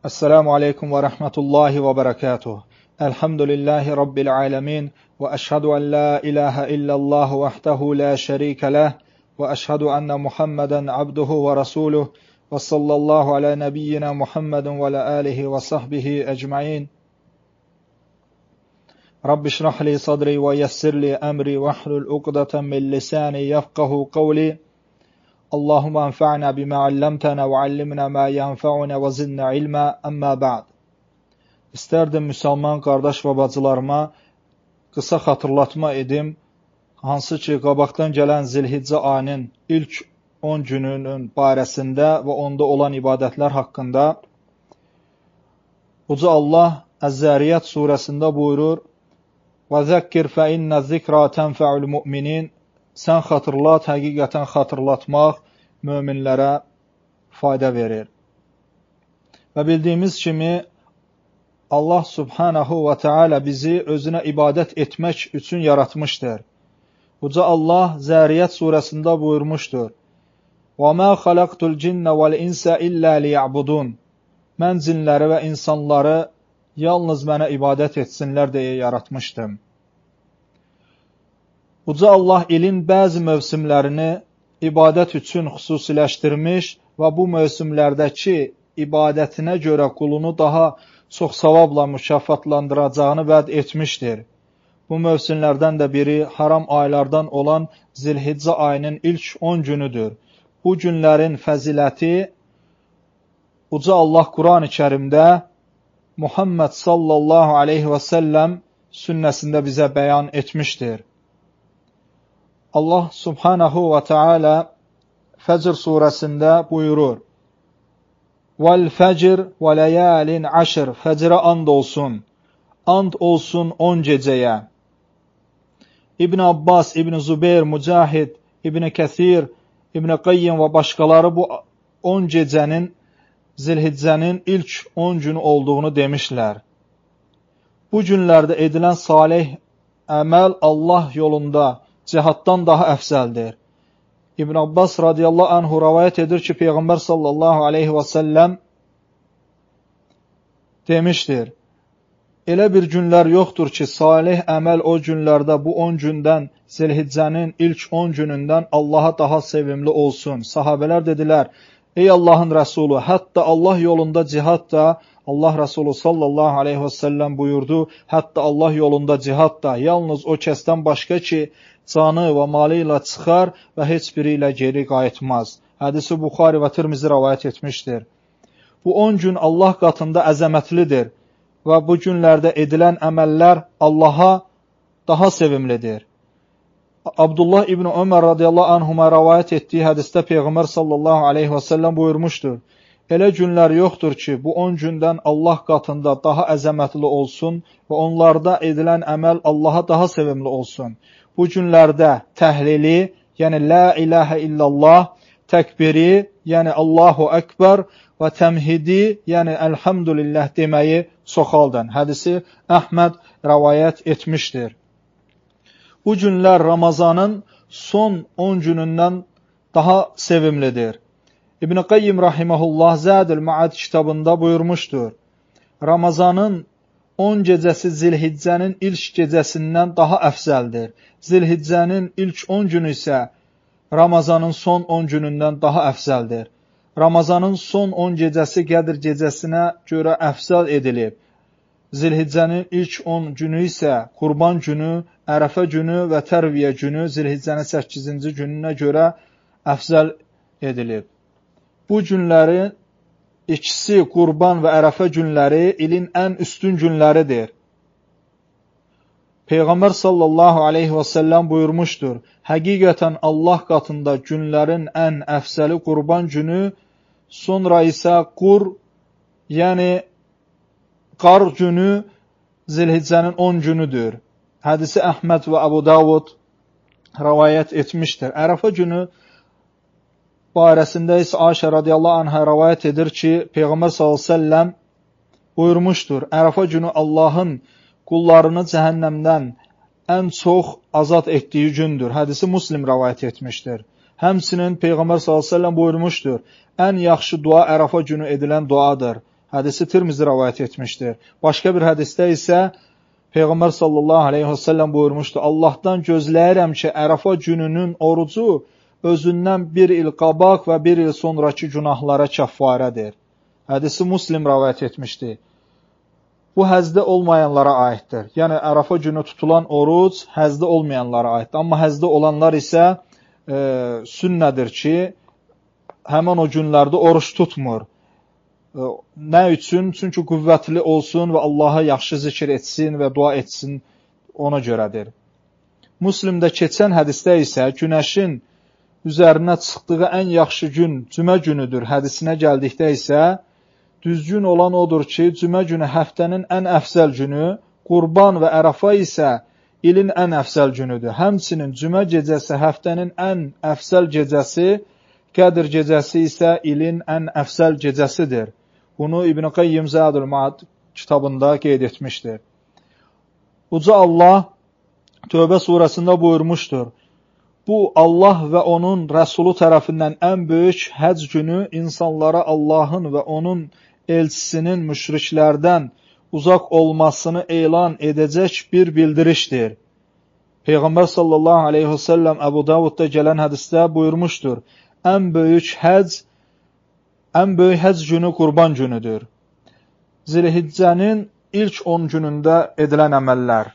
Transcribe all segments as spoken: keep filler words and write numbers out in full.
Esselamu Aleyküm ve Rahmetullahi ve Berekatuhu. Elhamdülillahi Rabbil Alemin ve eşhedü en la ilahe illallah vahdehu la şerike leh ve eşhedü enne Muhammeden abduhu ve rasuluh ve sallallahu ala nebiyyina Muhammedin ve ala alihi ve sahbihi ecmain. Rabbi şrah li sadri ve yessir li emri ve hlul uqdeten min lisani yefkahu kavli. Allahümme enfa'na bima allamtana ve allimna ma yanfa'una ve zidna ilma, amma ba'd. İstərdim müsəlman qardaş və bacılarıma qısa xatırlatma edim, hansı ki qabaqdan gələn Zilhiccə ayının ilk on gününün barəsində və onda olan ibadətlər haqqında. Uca Allah Əz-Zəriyət surəsində buyurur: "Və zəkkir fə innə zikrə tənfə'ul mu'minin." Sən xatırlat, həqiqətən xatırlatmaq möminlərə fayda verir. Və bildiyimiz kimi Allah subhanahu və teala bizi özünə ibadət etmək üçün yaratmışdır. Uca Allah Zəriyət surəsində buyurmuşdur: وَمَا خَلَقْتُ الْجِنَّ وَالْإِنْسَ إِلَّا لِيَعْبُدُونَ Mən cinləri və insanları yalnız mənə ibadət etsinlər deyə yaratmışdım. Uca Allah ilin bəzi mövsümlərini ibadət üçün xüsusiləşdirmiş və bu mövsümlərdəki ibadətinə görə qulunu daha çox savabla mükafatlandıracağını vəd etmişdir. Bu mövsümlərdən də biri haram aylardan olan Zilhiccə ayının ilk on günüdür. Bu günlərin fəziləti Uca Allah Quran-ı Kərimdə Muhammed sallallahu aleyhi və səlləm sünnəsində bizə bəyan etmişdir. Allah subhanahu və teala Fəcr surəsində buyurur: "Vəl-fəcr və ləyalin aşr." Fəcrə and olsun, and olsun on gecəyə. İbn Abbas, İbn Zübeyr, Mücahid, İbn Kəthir, İbn Qayyim və başqaları bu on gecənin Zilhiccənin ilk on günü olduğunu demişlər. Bu günlərdə edilən salih əməl Allah yolunda cihaddan daha əfzəldir. İbn Abbas radiyallahu anhu rəvayət edir ki, Peyğəmbər sallallahu aleyhi və səlləm demişdir: Elə bir günlər yoxdur ki, salih əməl o günlərdə bu on gündən, Zilhiccənin ilk on günündən Allaha daha sevimli olsun. Sahabələr dedilər: Ey Allahın Rəsulu, hətta Allah yolunda cihad da, Allah Rəsulu sallallahu aleyhi və səlləm buyurdu, hətta Allah yolunda cihad da yalnız o kəsdən başqa ki, canı və malı ilə çıxar və heç biri ilə geri qayıtmaz. Hədisi Buxari və Tirmizi rəvayət etmişdir. Bu on gün Allah qatında əzəmətlidir və bu günlərdə edilən əməllər Allaha daha sevimlidir. Abdullah İbn Ömər radiyallahu anhuma rəvayət etdiyi hədisdə Peyğəmbər sallallahu aleyhi və səlləm buyurmuşdur: Elə günlər yoxdur ki, bu on gündən Allah qatında daha əzəmətli olsun və onlarda edilən əməl Allaha daha sevimli olsun. Bu günlərdə təhlili, yəni la ilahə illallah, təkbiri, yəni Allahu Ekber və təmhidi, yəni elhamdülillah deməyi çoxaldın. Hədisi Əhməd rəvayət etmişdir. Bu günlər Ramazanın son on günündən daha sevimlidir. İbn Qayyim rahimehullah Zədül Məad kitabında buyurmuşdur: Ramazanın on gecəsi Zilhiccənin ilk gecəsindən daha əfzəldir. Zilhiccənin ilk on günü isə Ramazanın son on günündən daha əfzəldir. Ramazanın son on gecəsi Qədr gecəsinə görə əfzəl edilib. Zilhiccənin ilk on günü isə Qurban günü, Ərəfə günü və Tərviyə günü Zilhiccənin səkkizinci gününə görə əfzəl edilib. Bu günlərin İkisi Qurban və Ərəfə günləri ilin ən üstün günləridir. Peyğəmbər sallallahu aleyhi və səlləm buyurmuşdur: Həqiqətən Allah qatında günlərin ən əfsəli Qurban günü, sonra isə Qur, yəni qar günü Zilhiccənin on günüdür. Hədisi Əhməd və Əbu Davud rəvayət etmişdir. Ərəfə günü barəsində isə Ayşə radiyallahu anhə rəvayət edir ki, Peyğəmbər sallallahu aleyhi və səlləm buyurmuşdur: Ərəfə günü Allahın qullarını cəhənnəmdən ən çox azad etdiyi gündür. Hədisi Muslim rəvayət etmişdir. Həmçinin Peyğəmbər sallallahu aleyhi və səlləm buyurmuşdur: Ən yaxşı dua Ərəfə günü edilən duadır. Hədisi Tirmizi rəvayət etmişdir. Başqa bir hədisdə isə Peyğəmbər sallallahu aleyhi və səlləm buyurmuşdu, Allahdan gözləyirəm ki, Ərəfa gününün orucu özündən bir il qabaq və bir il sonraki günahlara kəffarədir. Hədisi Müslim rəvayət etmişdi. Bu həzdə olmayanlara aiddir. Yəni, Ərəfa günü tutulan oruc həzdə olmayanlara aiddir. Amma həzdə olanlar isə e, sünnədir ki, həmən o günlərdə oruç tutmur. E, nə üçün? Çünki qüvvətli olsun və Allaha yaxşı zikr etsin və dua etsin, ona görədir. Müslimdə keçən hədisdə isə günəşin üzərinə çıxdığı ən yaxşı gün cümə günüdür hədisinə gəldikdə isə düzgün olan odur ki, cümə günü həftənin ən əfzəl günü, Qurban və Ərəfa isə ilin ən əfzəl günüdür. Həmçinin cümə gecəsi həftənin ən əfzəl gecəsi, Qədr gecəsi isə ilin ən əfzəl gecəsidir. Bunu İbn Qayyim Zədül Ma'ad kitabında qeyd etmişdir. Uca Allah Tövbə surəsində buyurmuşdur. Bu, Allah və onun Rəsulu tərəfindən ən böyük həc günü insanlara Allahın və onun elçisinin müşriklərdən uzaq olmasını elan edəcək bir bildirişdir. Peyğəmbər sallallahu aleyhi və səlləm Əbu Davudda gələn hədisdə buyurmuşdur. Ən böyük həc, ən böyük həc günü Qurban günüdür. Zilhiccənin ilk on günündə edilən əməllər.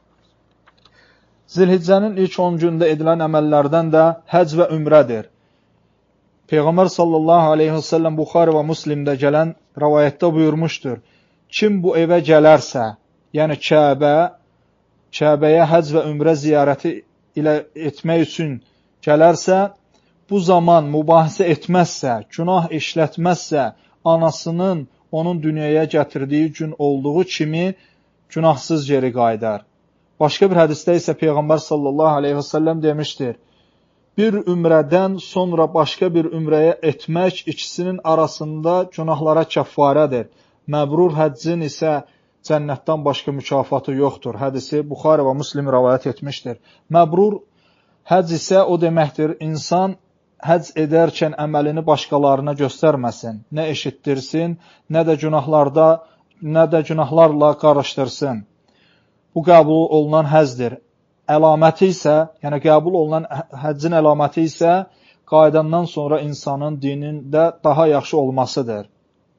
Zilhiccənin ilk on gündə edilən əməllərdən də həc və ümrədir. Peyğəmbər sallallahu aleyhi və səlləm Buxari və Müslimdə gələn rəvayətdə buyurmuşdur. Kim bu evə gələrsə, yəni Kəbə, Kəbəyə həc və ümrə ziyarəti ilə etmək üçün gələrsə, bu zaman mübahisə etməzsə, günah işlətməzsə, anasının onun dünyaya gətirdiyi gün olduğu kimi günahsız geri qayıdar. Başqa bir hədisdə isə Peyğəmbər sallallahu aleyhi və səlləm demişdir, bir ümrədən sonra başqa bir ümrəyə etmək ikisinin arasında günahlara kəffarədir. Məbrur həccin isə cənnətdən başqa mükafatı yoxdur. Hədisi Buxari və Müslim rəvayət etmişdir. Məbrur həcc isə o deməkdir, insan həcc edərkən əməlini başqalarına göstərməsin, nə eşitdirsin, nə də günahlarda, nə də günahlarla qarışdırsın. Bu qəbul olunan həzdir. Əlaməti isə, yəni qəbul olunan həccin əlaməti isə qaydandan sonra insanın dinində daha yaxşı olmasıdır.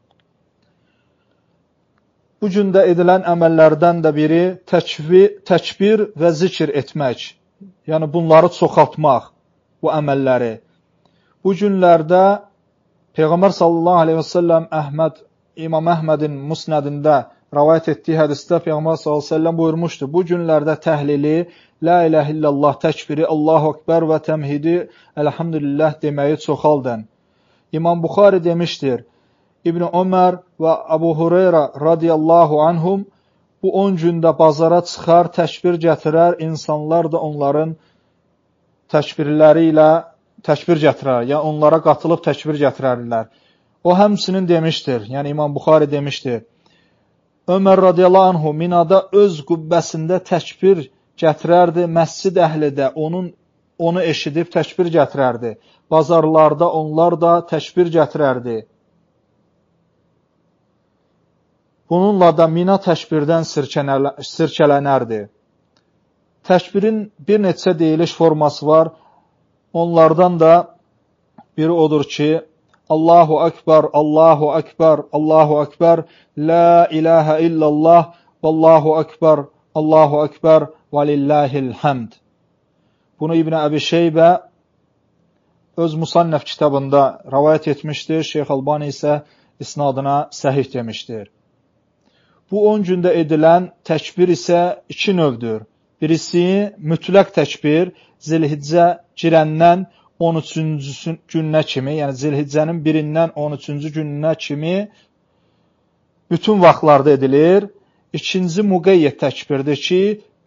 Bu gündə edilən əməllərdən də biri təkbir, təkbir və zikr etmək. Yəni bunları çoxaltmaq, bu əməlləri. Bu günlərdə Peyğəmbər sallallahu aleyhi və səlləm Əhməd, İmam Əhmədin Musnədində rəvayət etdiyi hədisdə Peyğəmbər sallallahu aleyhi və səlləm buyurmuşdur. Bu günlərdə təhlili, La iləhə illallah təkbiri, Allahu Ekber və təmhidi, Elhamdülillah deməyi çoxaldın. İmam Buxari demişdir, İbn Ömər və Əbu Hureyra radiyallahu anhum bu on gündə bazara çıxar, təkbir gətirər, insanlar da onların təkbirləri ilə təkbir gətirər, yəni onlara qatılıb təkbir gətirərlər. O həmçinin demişdir, yəni İmam Buxari demişdir, Ömər radiyallahu anhu Minada öz qübbəsində təkbir gətirərdi, məscid əhli də onun, onu eşidib təkbir gətirərdi. Bazarlarda onlar da təkbir gətirərdi. Bununla da Mina təkbirdən sirkələnərdi. Təkbirin bir neçə deyiliş forması var. Onlardan da biri odur ki, Allahu Ekber, Allahu Ekber, Allahu Ekber, La ilahə illallah, Allahu Ekber, Allahu Ekber, və lillahil həmd. Bunu İbn Əbi Şeybə öz Musannəf kitabında rəvayət etmişdir. Şeyx Albani isə isnadına səhih demişdir. Bu on gündə edilən təkbir isə iki növdür. Birisi mütləq təkbir, Zilhiccə girəndən on üçüncü gününə kimi, yəni Zilhiccənin birindən on üçüncü gününə kimi bütün vaxtlarda edilir. İkinci müqeyyət təkbirdir ki,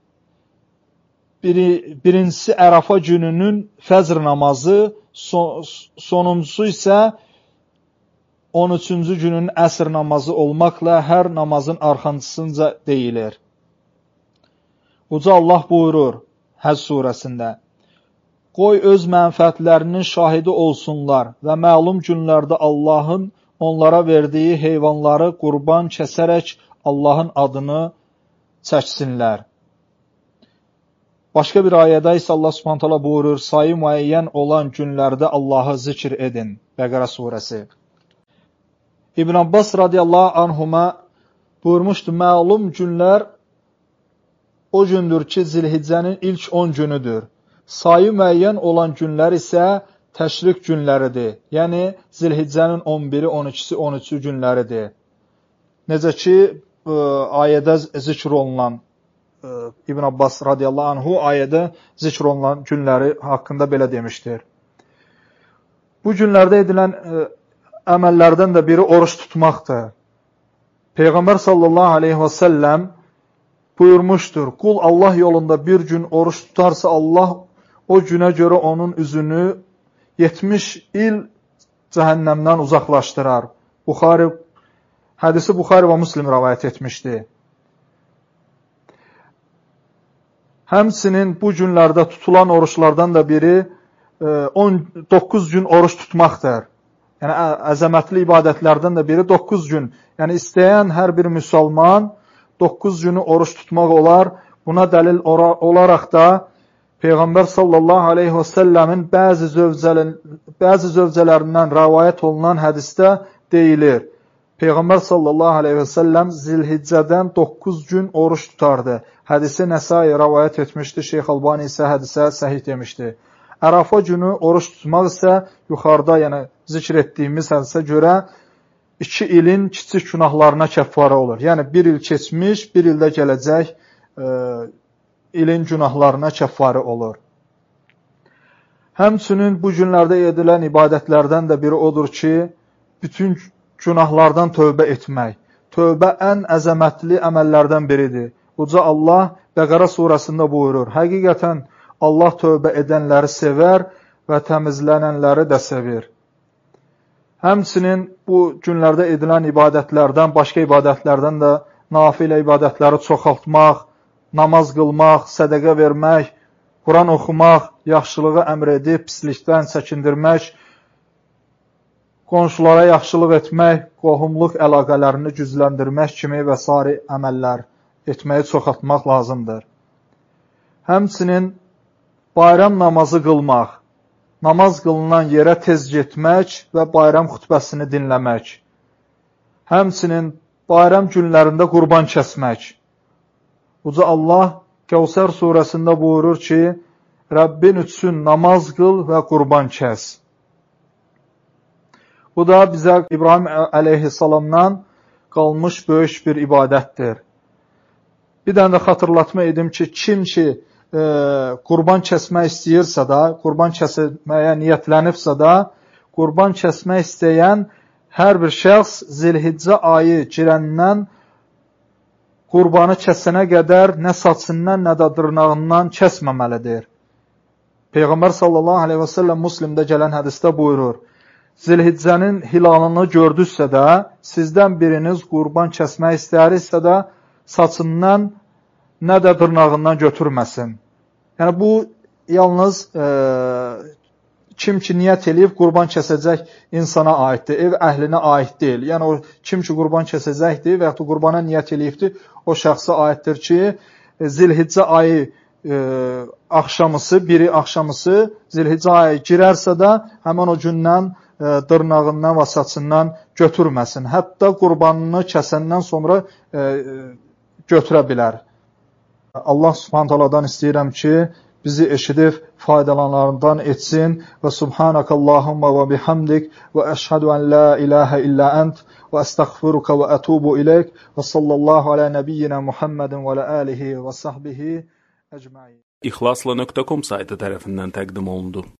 biri, birincisi Ərəfa gününün fəzr namazı, son, sonuncusu isə on üçüncü günün əsr namazı olmaqla hər namazın arxancısınca deyilir. Uca Allah buyurur Həz surəsində, qoy öz mənfəətlərinin şahidi olsunlar və məlum günlərdə Allahın onlara verdiyi heyvanları qurban kəsərək Allahın adını çəksinlər. Başqa bir ayədə isə Allah Subhanahu taala buyurur, sayı müəyyən olan günlərdə Allahı zikr edin. Bəqərə surəsi. İbn Abbas radiyallahu anhuma buyurmuşdu, məlum günlər o gündür ki, Zilhiccənin ilk on günüdür. Sayı müəyyən olan günlər isə təşrik günləridir. Yəni, Zilhiccənin on biri, on ikisi, on üçü günləridir. Necə ki, ə, ayədə zikr olunan, ə, İbn Abbas radiyallahu anhu ayədə zikr olunan günləri haqqında belə demişdir. Bu günlərdə edilən ə, əməllərdən də biri oruç tutmaqdır. Peyğəmbər sallallahu aleyhi və səlləm buyurmuşdur, qul Allah yolunda bir gün oruç tutarsa, Allah o günə görə onun üzünü yetmiş il cəhənnəmdən uzaqlaşdırar. Buxari, hədisi Buxari və Müslim rəvayət etmişdi. Həmçinin bu günlərdə tutulan oruçlardan da biri on doqquz gün oruç tutmaqdır. Yəni, əzəmətli ibadətlərdən də biri doqquz gün. Yəni, istəyən hər bir müsəlman doqquz günü oruç tutmaq olar. Buna dəlil olaraq da Peyğəmbər sallallahu aleyhi və səlləmin bəzi, zövcələ, bəzi zövcələrindən rəvayət olunan hədisdə deyilir. Peyğəmbər sallallahu aleyhi və səlləm Zilhiccədən doqquz gün oruç tutardı. Hədisi Nəsai rəvayət etmişdi, Şeyx Albani isə hədisə səhih demişdi. Ərafa günü oruç tutmaq isə yuxarıda, yəni zikr etdiyimiz hədisə görə iki ilin kiçik günahlarına kəffarə olur. Yəni, bir il keçmiş, bir ildə gələcək e, ilin günahlarına kəffarə olur. Həmçinin bu günlərdə edilən ibadətlərdən də biri odur ki, bütün günahlardan tövbə etmək. Tövbə ən əzəmətli əməllərdən biridir. Uca Allah Bəqərə surəsində buyurur, həqiqətən Allah tövbə edənləri sevər və təmizlənənləri də sevir. Həmçinin bu günlərdə edilən ibadətlərdən, başqa ibadətlərdən də nafilə ibadətləri çoxaltmaq, namaz qılmaq, sədəqə vermək, Quran oxumaq, yaxşılığı əmr edib, pislikdən çəkindirmək, qonşulara yaxşılıq etmək, qohumluq əlaqələrini gücləndirmək kimi və sair əməllər etməyi çoxaltmaq lazımdır. Həmçinin bayram namazı qılmaq, namaz qılınan yerə tez getmək və bayram xutbəsini dinləmək. Həmçinin bayram günlərində qurban kəsmək. Uca Allah Kəvsər surəsində buyurur ki, Rəbbin üçün namaz qıl və qurban kəs. Bu da bizə İbrahim əleyhissalamdan qalmış böyük bir ibadətdir. Bir dənə də xatırlatma edim ki, kim ki e, qurban kəsmək istəyirsə da, qurban kəsməyə niyyətlənibsə da, qurban kəsmək istəyən hər bir şəxs Zilhiccə ayı girəndən qurbanı kəsənə qədər nə saçından, nə də dırnağından kəsməməlidir. Peyğəmbər sallallahu aleyhi və səlləm Müslimdə gələn hədisdə buyurur, Zilhiccənin hilalını gördüsə də, sizdən biriniz qurban kəsmək istəyirsə də, saçından, nə də dırnağından götürməsin. Yəni, bu yalnız e, kim ki niyyət eləyib qurban kəsəcək insana aiddir, ev əhlinə aid deyil. Yəni, o kim ki qurban kəsəcəkdir və yaxud da qurbana niyyət eləyibdir, o şəxsə aiddir ki, Zilhiccə ayı e, axşamısı, biri axşamısı Zilhiccə ayı girərsə də, həmən o gündən e, dırnağından və saçından götürməsin. Hətta qurbanını kəsəndən sonra e, götürə bilər. Allah Subhanahu taaladan istəyirəm ki, bizi eşidib faydalananlardan etsin və subhanakallahumma və bihamdik və əşhədu ən la ilahə illə ənt və əstəğfiruka və ətubu iləyk və sallallahu alə nəbiyyina Muhammedin və alə alihi və sahbihi əcmain. İxlasla nöqtə com saytı tərəfindən təqdim olundu.